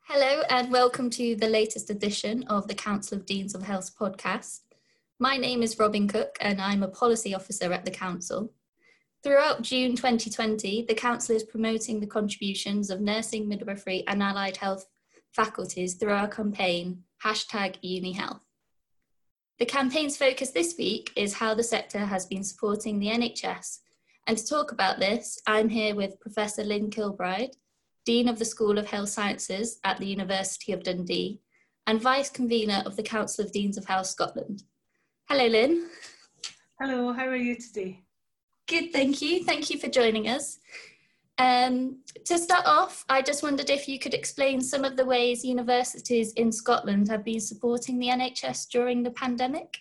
Hello and welcome to the latest edition of the Council of Deans of Health podcast. My name is Robin Cook and I'm a policy officer at the Council. Throughout June 2020, the Council is promoting the contributions of nursing, midwifery and allied health faculties through our campaign, #UniHealth. The campaign's focus this week is how the sector has been supporting the NHS. And to talk about this, I'm here with Professor Lynn Kilbride, Dean of the School of Health Sciences at the University of Dundee, and Vice Convener of the Council of Deans of Health Scotland. Hello, Lynn. Hello, how are you today? Good, thank you. Thank you for joining us. To start off, I just wondered if you could explain some of the ways universities in Scotland have been supporting the NHS during the pandemic.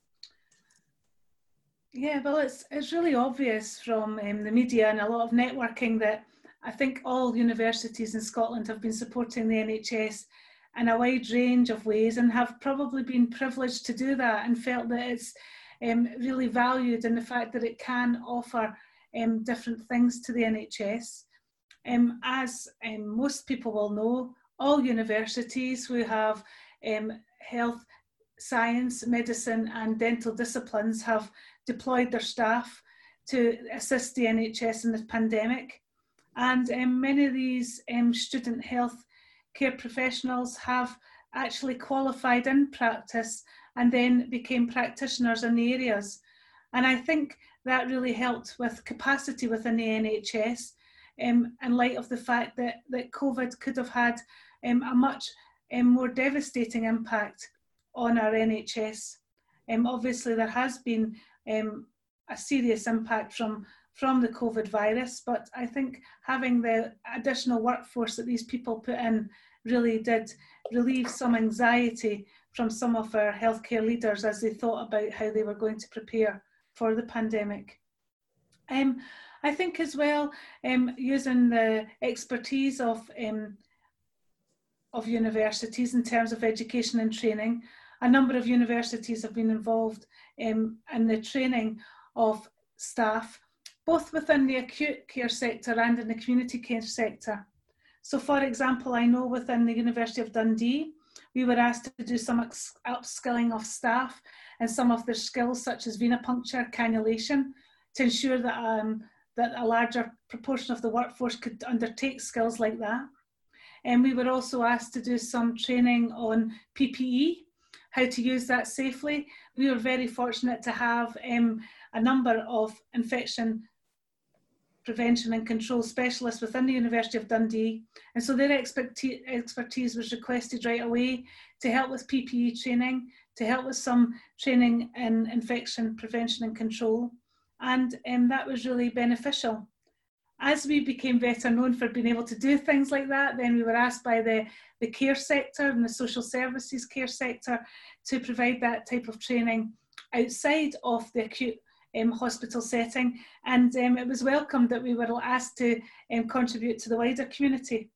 Yeah, well, it's really obvious from the media and a lot of networking that I think all universities in Scotland have been supporting the NHS in a wide range of ways and have probably been privileged to do that and felt that it's really valued in the fact that it can offer different things to the NHS. As most people will know, all universities who have health, science, medicine and dental disciplines have deployed their staff to assist the NHS in the pandemic. And many of these student health care professionals have actually qualified in practice and then became practitioners in the areas. And I think that really helped with capacity within the NHS in light of the fact that COVID could have had a much more devastating impact on our NHS. Obviously there has been a serious impact from the COVID virus, but I think having the additional workforce that these people put in really did relieve some anxiety from some of our healthcare leaders as they thought about how they were going to prepare for the pandemic. I think as well, using the expertise of universities in terms of education and training, a number of universities have been involved in the training of staff, both within the acute care sector and in the community care sector. So for example, I know within the University of Dundee, we were asked to do some upskilling of staff and some of their skills such as venipuncture, cannulation, to ensure that, that a larger proportion of the workforce could undertake skills like that. And we were also asked to do some training on PPE, how to use that safely. We were very fortunate to have a number of infection prevention and control specialists within the University of Dundee, and so their expertise was requested right away to help with PPE training, to help with some training in infection prevention and control, and that was really beneficial. As we became better known for being able to do things like that, then we were asked by the care sector and the social services care sector to provide that type of training outside of the acute hospital setting, and it was welcomed that we were asked to contribute to the wider community.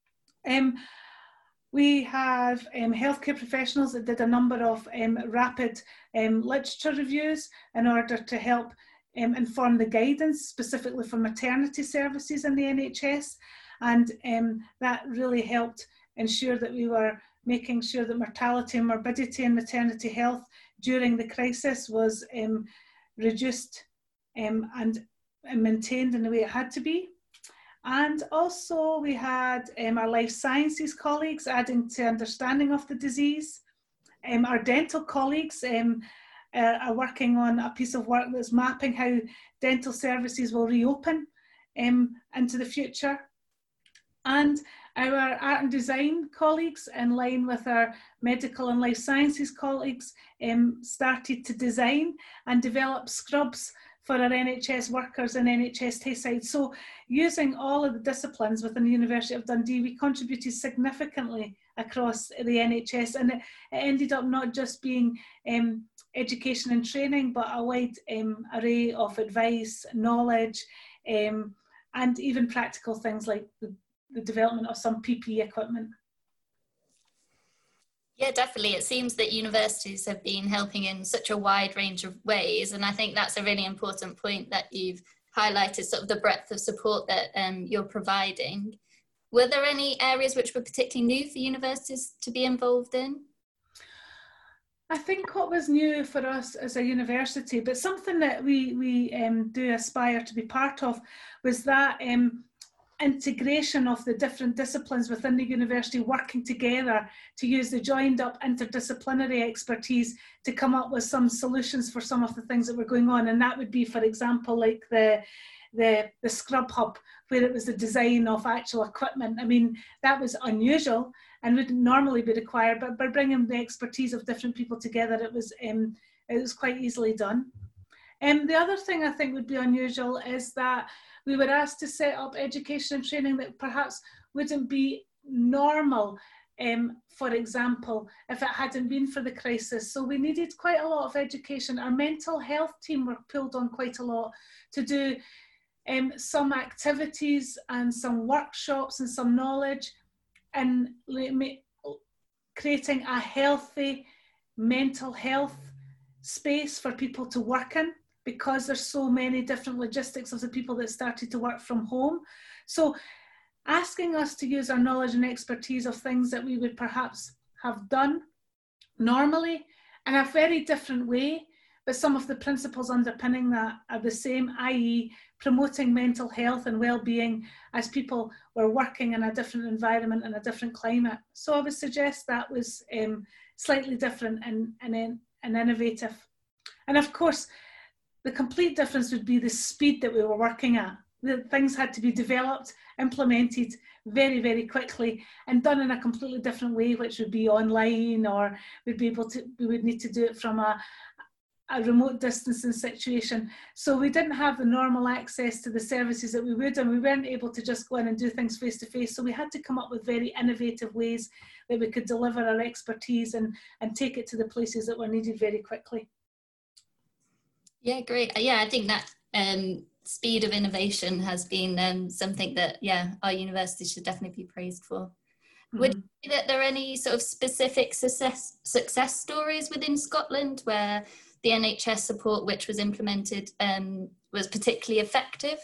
We have healthcare professionals that did a number of rapid literature reviews in order to help inform the guidance specifically for maternity services in the NHS, and that really helped ensure that we were making sure that mortality and morbidity in maternity health during the crisis was reduced and maintained in the way it had to be. And also we had our life sciences colleagues adding to understanding of the disease. Our dental colleagues are working on a piece of work that's mapping how dental services will reopen into the future. And our art and design colleagues, in line with our medical and life sciences colleagues, started to design and develop scrubs for our NHS workers and NHS Tayside. So using all of the disciplines within the University of Dundee, we contributed significantly across the NHS, and it ended up not just being education and training, but a wide array of advice, knowledge, and even practical things like the development of some PPE equipment. Yeah, definitely. It seems that universities have been helping in such a wide range of ways, and I think that's a really important point that you've highlighted, sort of the breadth of support that you're providing. Were there any areas which were particularly new for universities to be involved in? I think what was new for us as a university, but something that we do aspire to be part of, was that integration of the different disciplines within the university working together to use the joined up interdisciplinary expertise to come up with some solutions for some of the things that were going on. And that would be, for example, like the Scrub Hub, where it was the design of actual equipment. I mean, that was unusual and wouldn't normally be required, but by bringing the expertise of different people together, it was quite easily done. The other thing I think would be unusual is that we were asked to set up education and training that perhaps wouldn't be normal, for example, if it hadn't been for the crisis. So we needed quite a lot of education. Our mental health team were pulled on quite a lot to do some activities and some workshops and some knowledge, and creating a healthy mental health space for people to work in, because there's so many different logistics of the people that started to work from home. So asking us to use our knowledge and expertise of things that we would perhaps have done normally in a very different way, but some of the principles underpinning that are the same, i.e. promoting mental health and well-being as people were working in a different environment and a different climate. So I would suggest that was slightly different and innovative. And of course, the complete difference would be the speed that we were working at. The things had to be developed, implemented very, very quickly, and done in a completely different way, which would be online, or we would need to do it from a remote distancing situation. So we didn't have the normal access to the services that we would, and we weren't able to just go in and do things face to face. So we had to come up with very innovative ways that we could deliver our expertise and take it to the places that were needed very quickly. Yeah, great. Yeah, I think that speed of innovation has been something that, our university should definitely be praised for. Mm-hmm. Would you say that there are any sort of specific success stories within Scotland where the NHS support which was implemented was particularly effective?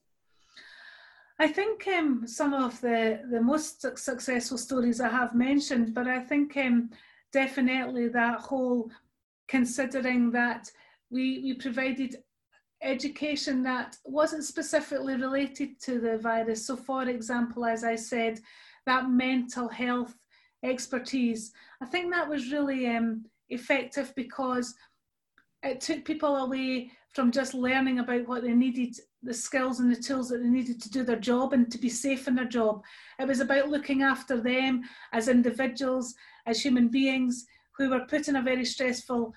I think some of the most successful stories I have mentioned, but I think definitely that whole considering that we provided education that wasn't specifically related to the virus. So for example, as I said, that mental health expertise, I think that was really effective, because it took people away from just learning about what they needed, the skills and the tools that they needed to do their job and to be safe in their job. It was about looking after them as individuals, as human beings who were put in a very stressful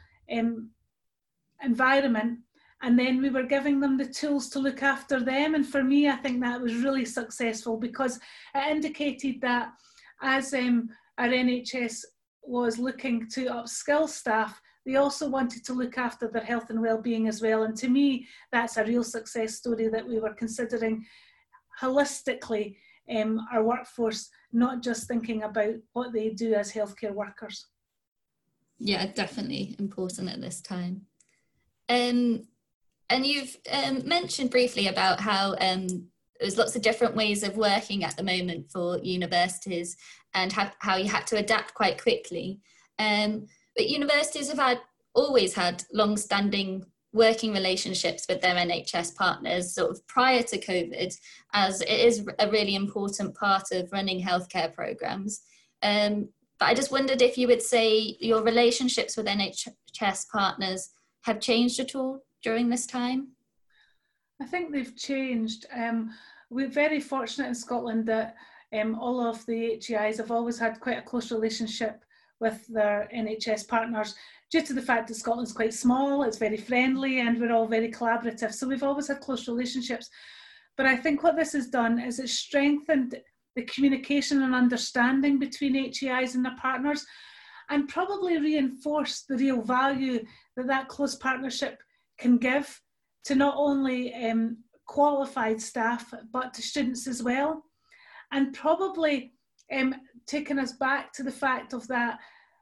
environment, and then we were giving them the tools to look after them. And for me, I think that was really successful, because it indicated that as our NHS was looking to upskill staff, they also wanted to look after their health and well-being as well. And to me, that's a real success story, that we were considering holistically our workforce, not just thinking about what they do as healthcare workers. Yeah, definitely important at this time. And you've mentioned briefly about how there's lots of different ways of working at the moment for universities, and how you had to adapt quite quickly. But universities have always had long-standing working relationships with their NHS partners sort of prior to COVID, as it is a really important part of running healthcare programmes. But I just wondered if you would say your relationships with NHS partners have changed at all during this time? I think they've changed. We're very fortunate in Scotland that all of the HEIs have always had quite a close relationship with their NHS partners, due to the fact that Scotland's quite small, it's very friendly, and we're all very collaborative. So we've always had close relationships. But I think what this has done is it's strengthened the communication and understanding between HEIs and their partners, and probably reinforced the real value that close partnership can give to not only qualified staff, but to students as well. And probably taking us back to the fact of that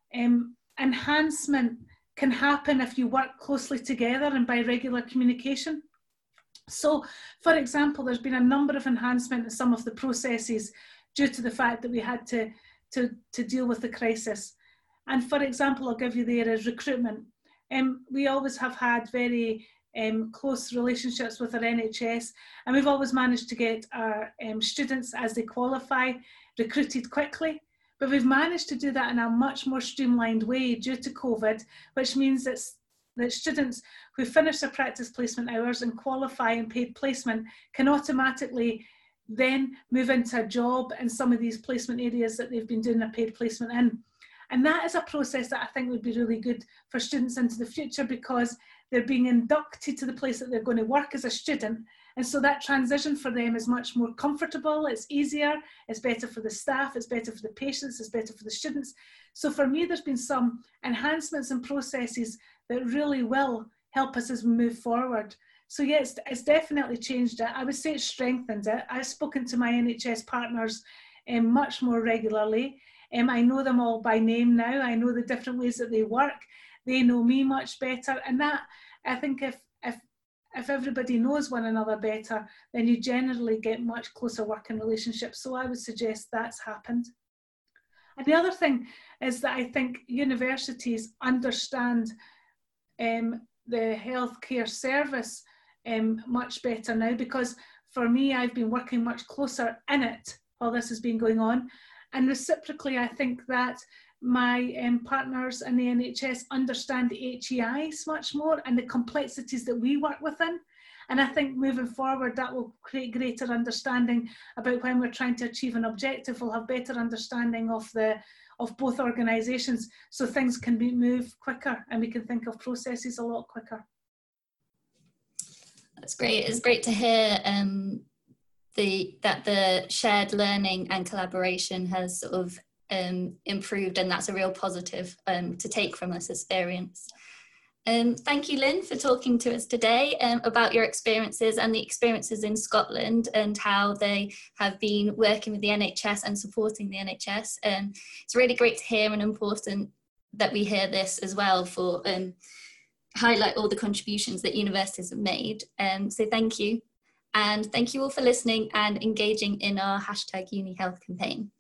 enhancement can happen if you work closely together and by regular communication. So, for example, there's been a number of enhancements in some of the processes due to the fact that we had to deal with the crisis. And for example, I'll give you there is recruitment. We always have had very close relationships with our NHS, and we've always managed to get our students, as they qualify, recruited quickly. But we've managed to do that in a much more streamlined way due to COVID, which means that students who finish their practice placement hours and qualify in paid placement can automatically then move into a job in some of these placement areas that they've been doing a paid placement in. And that is a process that I think would be really good for students into the future, because they're being inducted to the place that they're going to work as a student. And so that transition for them is much more comfortable, it's easier, it's better for the staff, it's better for the patients, it's better for the students. So for me, there's been some enhancements and processes that really will help us as we move forward. So yes, it's definitely changed it. I would say it's strengthened it. I've spoken to my NHS partners much more regularly. I know them all by name now. I know the different ways that they work. They know me much better. And that, I think if everybody knows one another better, then you generally get much closer working relationships. So I would suggest that's happened. And the other thing is that I think universities understand the healthcare service much better now, because for me, I've been working much closer in it while this has been going on. And reciprocally, I think that my partners in the NHS understand the HEIs much more and the complexities that we work within. And I think moving forward, that will create greater understanding about when we're trying to achieve an objective. We'll have better understanding of both organisations, so things can be moved quicker and we can think of processes a lot quicker. That's great. It's great to hear that the shared learning and collaboration has sort of improved, and that's a real positive to take from this experience. Thank you, Lynn, for talking to us today about your experiences and the experiences in Scotland and how they have been working with the NHS and supporting the NHS. It's really great to hear, and important that we hear this as well for highlight all the contributions that universities have made. So thank you. And thank you all for listening and engaging in our #UniHealth campaign.